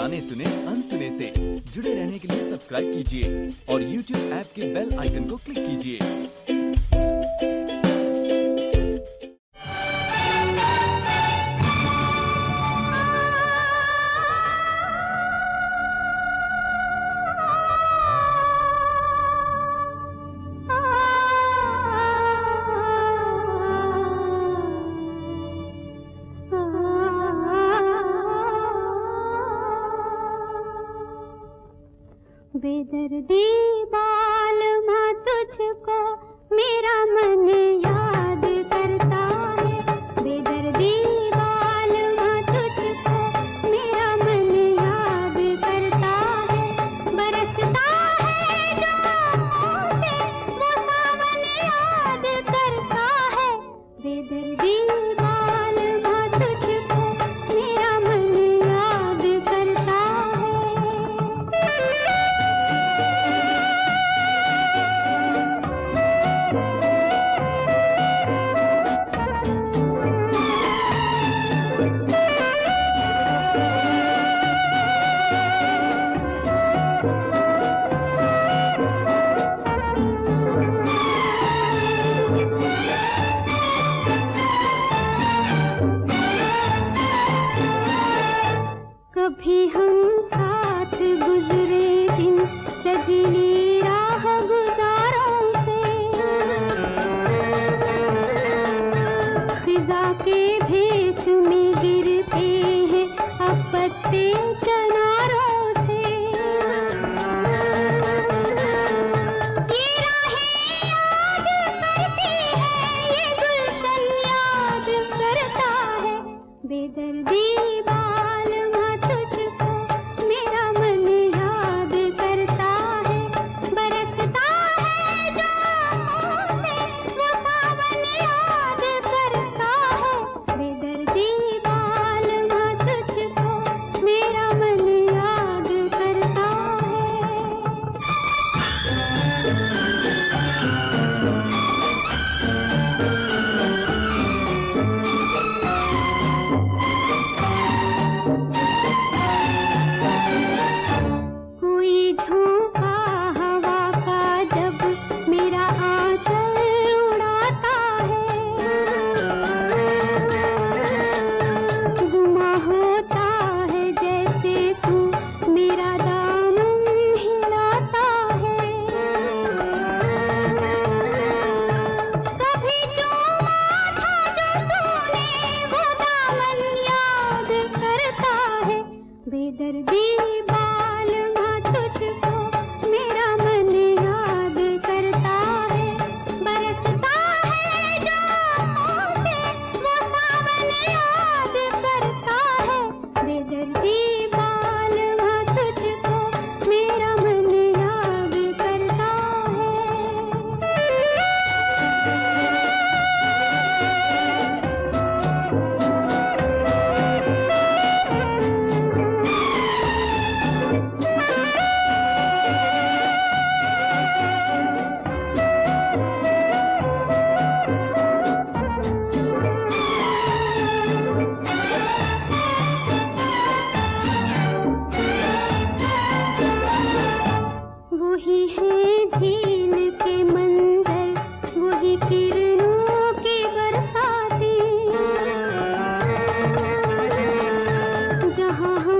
गाने सुने अनसुने से। जुड़े रहने के लिए सब्सक्राइब कीजिए और YouTube ऐप के बेल आइकन को क्लिक कीजिए। बेदर्दी बालमा तुझको मेरा मन याद करता है। बेदर्दी बालमा तुझको मेरा मन याद करता है। बरसता है जो आँखों से वो सावन याद करता है। बेदर्दी बालमा तुझको मेरा मन याद करता है। कभी हम साथ गुजरे जिन सजीली राह गुजारों से, फिजा के भेस में गिरते हैं अब पत्ते चनारों से। ये राहें याद करती है, ये गुलशन याद करता है। बेदर्दी जहाँ